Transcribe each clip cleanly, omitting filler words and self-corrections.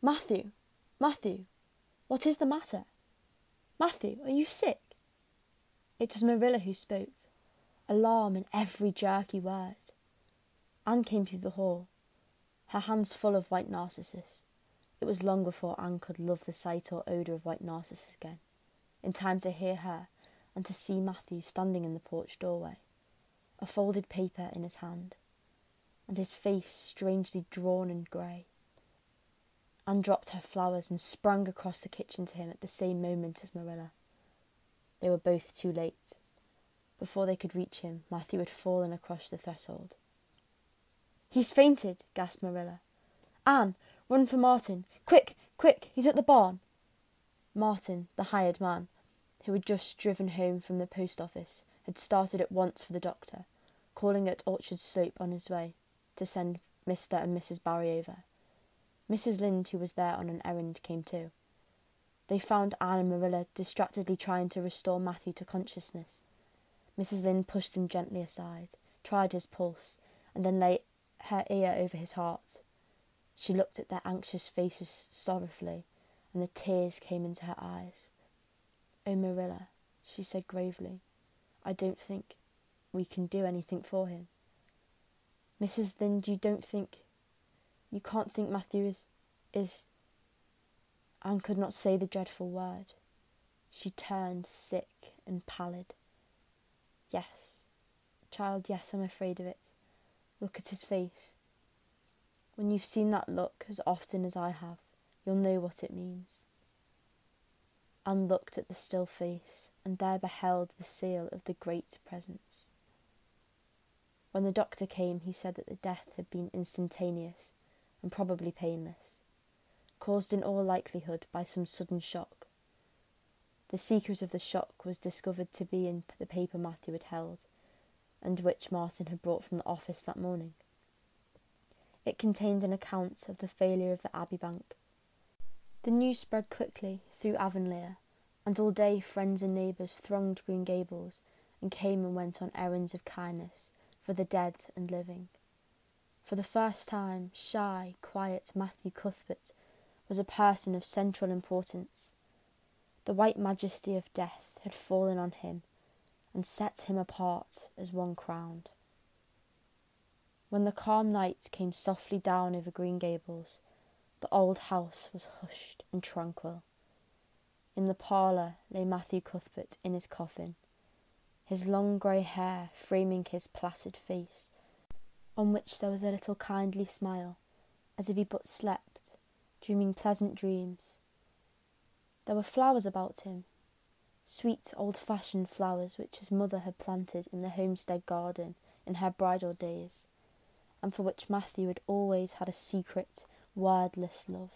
"Matthew! Matthew! What is the matter? Matthew, are you sick?" It was Marilla who spoke, alarm in every jerky word. Anne came through the hall, her hands full of white narcissus. It was long before Anne could love the sight or odour of white narcissus again, in time to hear her and to see Matthew standing in the porch doorway, a folded paper in his hand, and his face strangely drawn and grey. Anne dropped her flowers and sprang across the kitchen to him at the same moment as Marilla. They were both too late. Before they could reach him, Matthew had fallen across the threshold. "He's fainted," gasped Marilla. "Anne, run for Martin. Quick, quick, he's at the barn." Martin, the hired man, who had just driven home from the post office, had started at once for the doctor, calling at Orchard Slope on his way to send Mr. and Mrs. Barry over. Mrs. Lynde, who was there on an errand, came too. They found Anne and Marilla distractedly trying to restore Matthew to consciousness. Mrs. Lynde pushed him gently aside, tried his pulse, and then laid her ear over his heart. She looked at their anxious faces sorrowfully, and the tears came into her eyes. "Oh, Marilla," she said gravely, "I don't think we can do anything for him." "Mrs. Lynde, you can't think Matthew is... Anne could not say the dreadful word. She turned sick and pallid. "Yes, child, yes, I'm afraid of it. Look at his face. When you've seen that look as often as I have, you'll know what it means." Anne looked at the still face, and there beheld the seal of the Great Presence. When the doctor came, he said that the death had been instantaneous and probably painless, caused in all likelihood by some sudden shock. The secret of the shock was discovered to be in the paper Matthew had held, and which Martin had brought from the office that morning. It contained an account of the failure of the Abbey Bank. The news spread quickly through Avonlea, and all day friends and neighbours thronged Green Gables and came and went on errands of kindness for the dead and living. For the first time, shy, quiet Matthew Cuthbert was a person of central importance. The white majesty of death had fallen on him and set him apart as one crowned. When the calm night came softly down over Green Gables, the old house was hushed and tranquil. In the parlour lay Matthew Cuthbert in his coffin, his long grey hair framing his placid face, on which there was a little kindly smile, as if he but slept, dreaming pleasant dreams. There were flowers about him, sweet old-fashioned flowers which his mother had planted in the homestead garden in her bridal days, and for which Matthew had always had a secret, wordless love.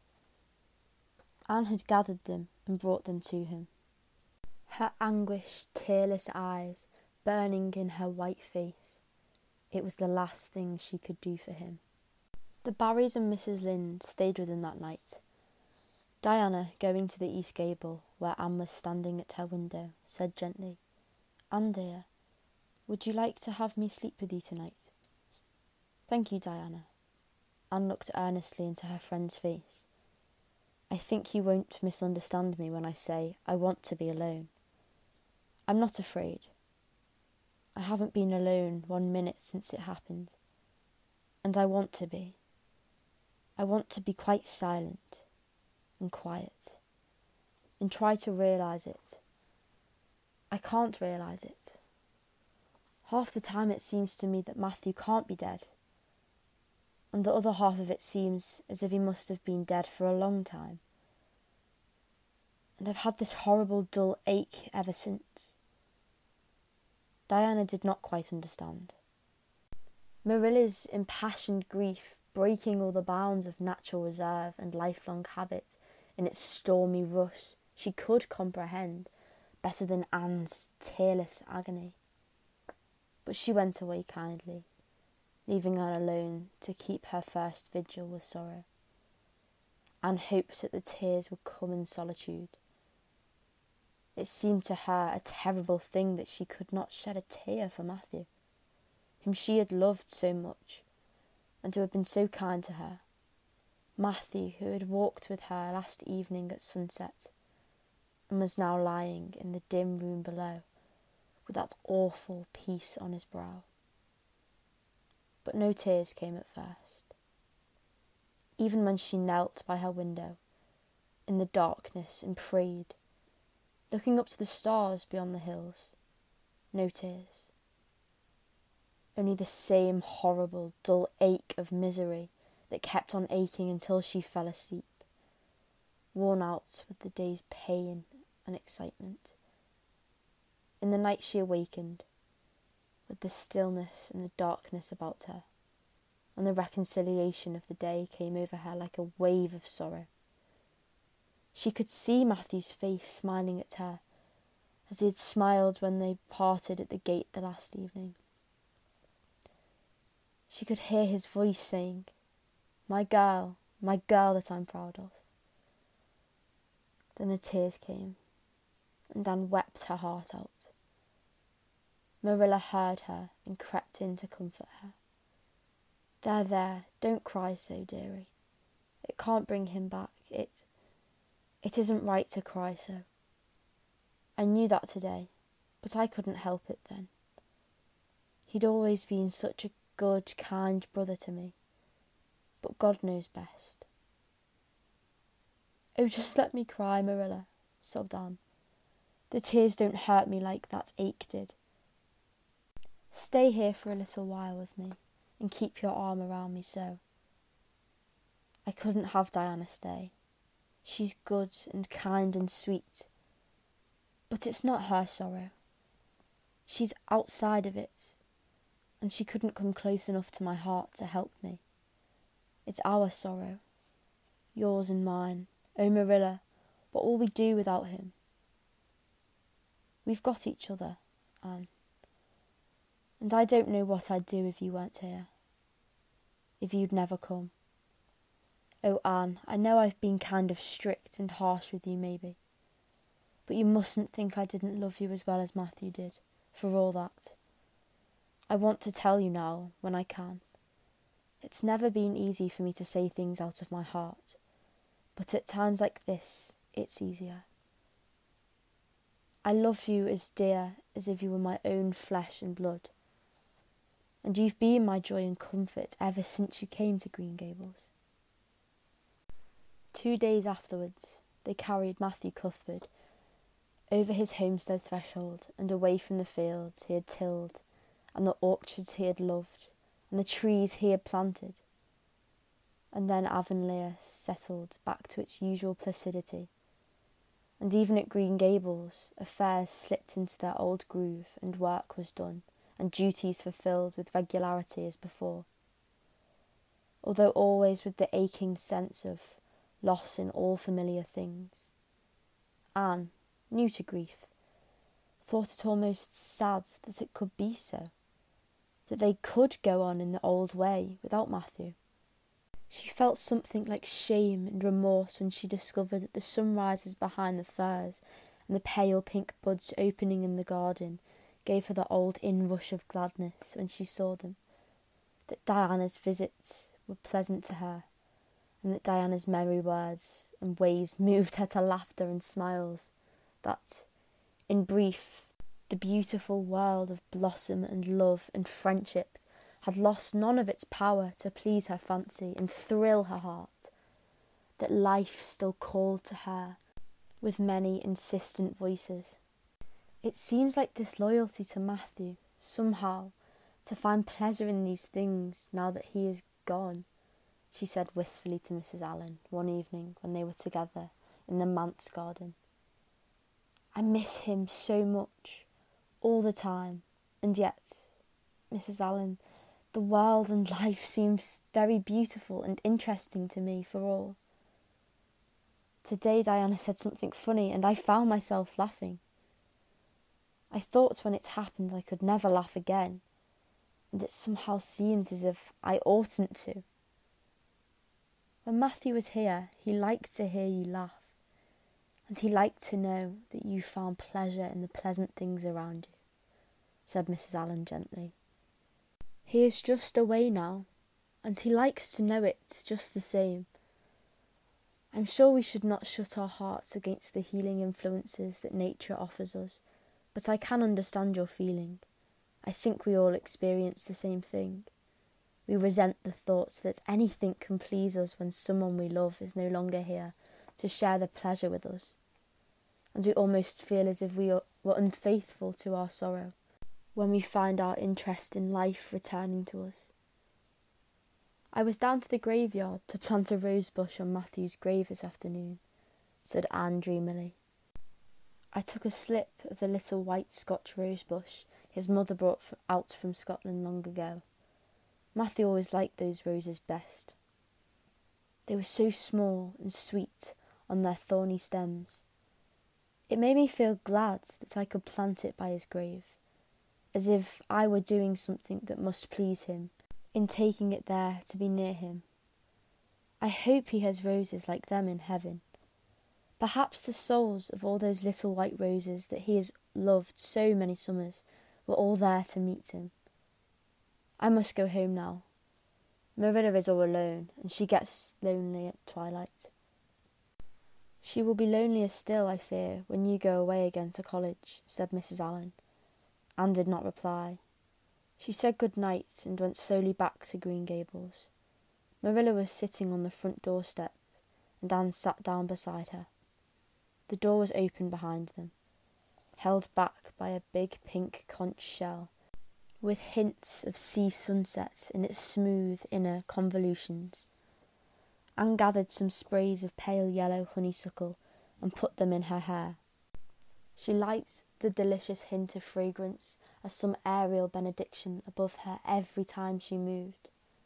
Anne had gathered them and brought them to him, her anguished, tearless eyes burning in her white face. It was the last thing she could do for him. The Barrys and Mrs. Lynde stayed with him that night. Diana, going to the east gable, where Anne was standing at her window, said gently, "Anne dear, would you like to have me sleep with you tonight?" "Thank you, Diana." Anne looked earnestly into her friend's face. "I think you won't misunderstand me when I say I want to be alone. I'm not afraid. I haven't been alone 1 minute since it happened. And I want to be. I want to be quite silent and quiet and try to realise it. I can't realise it. Half the time it seems to me that Matthew can't be dead, and the other half of it seems as if he must have been dead for a long time. And I've had this horrible dull ache ever since." Diana did not quite understand. Marilla's impassioned grief, breaking all the bounds of natural reserve and lifelong habit in its stormy rush, she could comprehend better than Anne's tearless agony. But she went away kindly, leaving Anne alone to keep her first vigil with sorrow. Anne hoped that the tears would come in solitude. It seemed to her a terrible thing that she could not shed a tear for Matthew, whom she had loved so much, and who had been so kind to her. Matthew, who had walked with her last evening at sunset, and was now lying in the dim room below, with that awful peace on his brow. But no tears came at first. Even when she knelt by her window, in the darkness, and prayed, looking up to the stars beyond the hills, no tears. Only the same horrible, dull ache of misery that kept on aching until she fell asleep, worn out with the day's pain and excitement. In the night she awakened, with the stillness and the darkness about her, and the reconciliation of the day came over her like a wave of sorrow. She could see Matthew's face smiling at her, as he had smiled when they parted at the gate the last evening. She could hear his voice saying, my girl that I'm proud of." Then the tears came, and Anne wept her heart out. Marilla heard her and crept in to comfort her. There, don't cry so, dearie. It can't bring him back. It isn't right to cry so. I knew that today, but I couldn't help it then. He'd always been such a good, kind brother to me, but God knows best." "Oh, just let me cry, Marilla," sobbed Anne. "The tears don't hurt me like that ache did. Stay here for a little while with me, and keep your arm around me so." "I couldn't have Diana stay. She's good and kind and sweet. But it's not her sorrow. She's outside of it, and she couldn't come close enough to my heart to help me. It's our sorrow, yours and mine. Oh, Marilla, what will we do without him?" "We've got each other, Anne. And I don't know what I'd do if you weren't here. If you'd never come. Oh, Anne, I know I've been kind of strict and harsh with you, maybe. But you mustn't think I didn't love you as well as Matthew did, for all that. I want to tell you now, when I can. It's never been easy for me to say things out of my heart, but at times like this, it's easier. I love you as dear as if you were my own flesh and blood. And you've been my joy and comfort ever since you came to Green Gables." 2 days afterwards, they carried Matthew Cuthbert over his homestead threshold and away from the fields he had tilled and the orchards he had loved and the trees he had planted. And then Avonlea settled back to its usual placidity, and even at Green Gables affairs slipped into their old groove and work was done and duties fulfilled with regularity as before, although always with the aching sense of loss in all familiar things. Anne, new to grief, thought it almost sad that it could be so, that they could go on in the old way without Matthew. She felt something like shame and remorse when she discovered that the sunrises behind the firs and the pale pink buds opening in the garden gave her the old inrush of gladness when she saw them, that Diana's visits were pleasant to her, and that Diana's merry words and ways moved her to laughter and smiles, that, in brief, the beautiful world of blossom and love and friendship had lost none of its power to please her fancy and thrill her heart, that life still called to her with many insistent voices. "It seems like disloyalty to Matthew, somehow, to find pleasure in these things now that he is gone," she said wistfully to Mrs. Allen one evening when they were together in the manse garden. "I miss him so much, all the time, and yet, Mrs. Allen, the world and life seems very beautiful and interesting to me for all. Today Diana said something funny and I found myself laughing. I thought when it happened I could never laugh again, and it somehow seems as if I oughtn't to. When Matthew was here, he liked to hear you laugh, and he liked to know that you found pleasure in the pleasant things around you," said Mrs. Allen gently. "He is just away now, and he likes to know it just the same, I'm sure we should not shut our hearts against the healing influences that nature offers us, but I can understand your feeling. I think we all experience the same thing. We resent the thoughts that anything can please us when someone we love is no longer here to share the pleasure with us. And we almost feel as if we were unfaithful to our sorrow when we find our interest in life returning to us. I was down to the graveyard to plant a rose bush on Matthew's grave this afternoon, said Anne dreamily. I took a slip of the little white Scotch rose bush his mother brought out from Scotland long ago. Matthew always liked those roses best. They were so small and sweet on their thorny stems. It made me feel glad that I could plant it by his grave, as if I were doing something that must please him in taking it there to be near him. I hope he has roses like them in heaven. Perhaps the souls of all those little white roses that he has loved so many summers were all there to meet him. I must go home now. Marilla is all alone, and she gets lonely at twilight. She will be lonelier still, I fear, when you go away again to college, said Mrs. Allen. Anne did not reply. She said good night and went slowly back to Green Gables. Marilla was sitting on the front doorstep, and Anne sat down beside her. The door was open behind them, held back by a big pink conch shell, with hints of sea sunset in its smooth inner convolutions. Anne gathered some sprays of pale yellow honeysuckle and put them in her hair. She liked the delicious hint of fragrance as some aerial benediction above her every time she moved.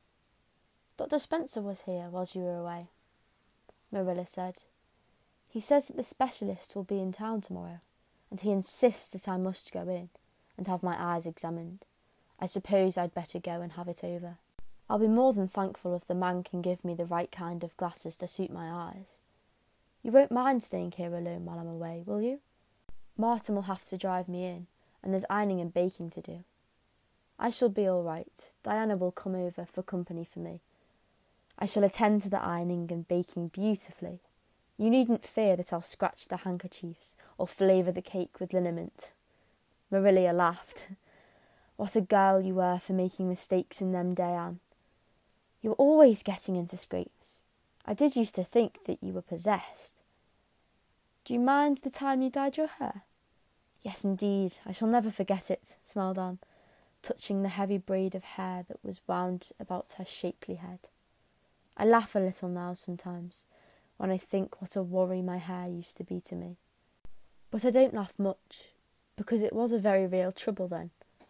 Dr. Spencer was here whilst you were away, Marilla said. He says that the specialist will be in town tomorrow, and he insists that I must go in and have my eyes examined. I suppose I'd better go and have it over. I'll be more than thankful if the man can give me the right kind of glasses to suit my eyes. You won't mind staying here alone while I'm away, will you? Martin will have to drive me in, and there's ironing and baking to do. I shall be all right. Diana will come over for company for me. I shall attend to the ironing and baking beautifully. You needn't fear that I'll scratch the handkerchiefs or flavour the cake with liniment. Marilla laughed. What a girl you were for making mistakes in them, Diane. You're always getting into scrapes. I did used to think that you were possessed. Do you mind the time you dyed your hair? Yes, indeed. I shall never forget it, smiled Anne, touching the heavy braid of hair that was wound about her shapely head. I laugh a little now sometimes, when I think what a worry my hair used to be to me. But I don't laugh much, because it was a very real trouble then.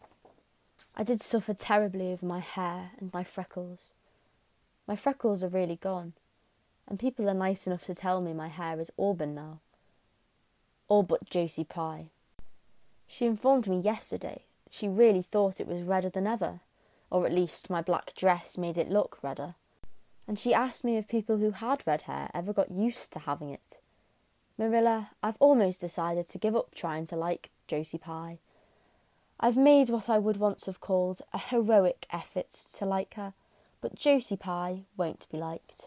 I did suffer terribly over my hair and my freckles. My freckles are really gone, and people are nice enough to tell me my hair is auburn now. All but Josie Pye. She informed me yesterday that she really thought it was redder than ever, or at least my black dress made it look redder. And she asked me if people who had red hair ever got used to having it. Marilla, I've almost decided to give up trying to like Josie Pye. I've made what I would once have called a heroic effort to like her, but Josie Pye won't be liked.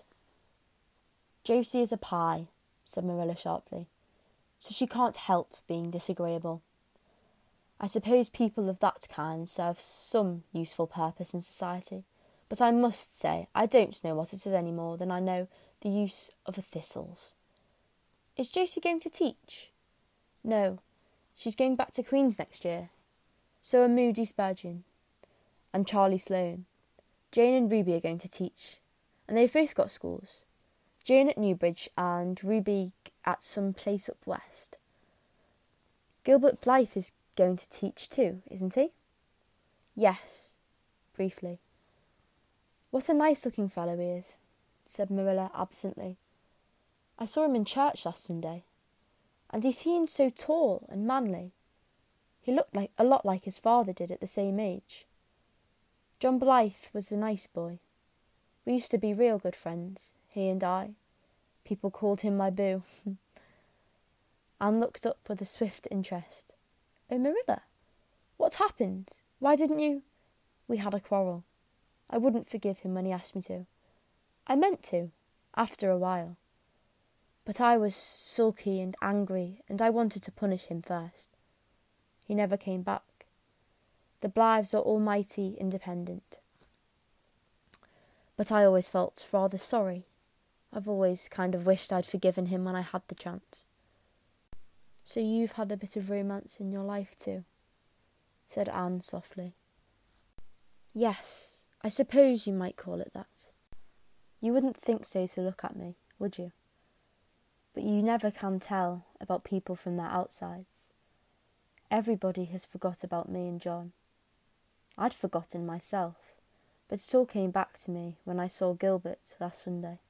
Josie is a pie, said Marilla sharply, so she can't help being disagreeable. I suppose people of that kind serve some useful purpose in society, but I must say I don't know what it is any more than I know the use of thistles. Is Josie going to teach? No, she's going back to Queen's next year. So are Moody Spurgeon and Charlie Sloane. Jane and Ruby are going to teach, and they've both got schools. Jane at Newbridge and Ruby at some place up west. Gilbert Blythe is going to teach too, isn't he? Yes, briefly. What a nice-looking fellow he is, said Marilla absently. I saw him in church last Sunday, and he seemed so tall and manly. He looked like a lot like his father did at the same age. John Blythe was a nice boy. We used to be real good friends, he and I. People called him my boo. Anne looked up with a swift interest. Oh, Marilla, what's happened? Why didn't you? We had a quarrel. I wouldn't forgive him when he asked me to. I meant to, after a while. But I was sulky and angry, and I wanted to punish him first. He never came back. The Blythes are almighty independent. But I always felt rather sorry. I've always kind of wished I'd forgiven him when I had the chance. So you've had a bit of romance in your life too? Said Anne softly. Yes, I suppose you might call it that. You wouldn't think so to look at me, would you? But you never can tell about people from their outsides. Everybody has forgot about me and John. I'd forgotten myself, but it all came back to me when I saw Gilbert last Sunday.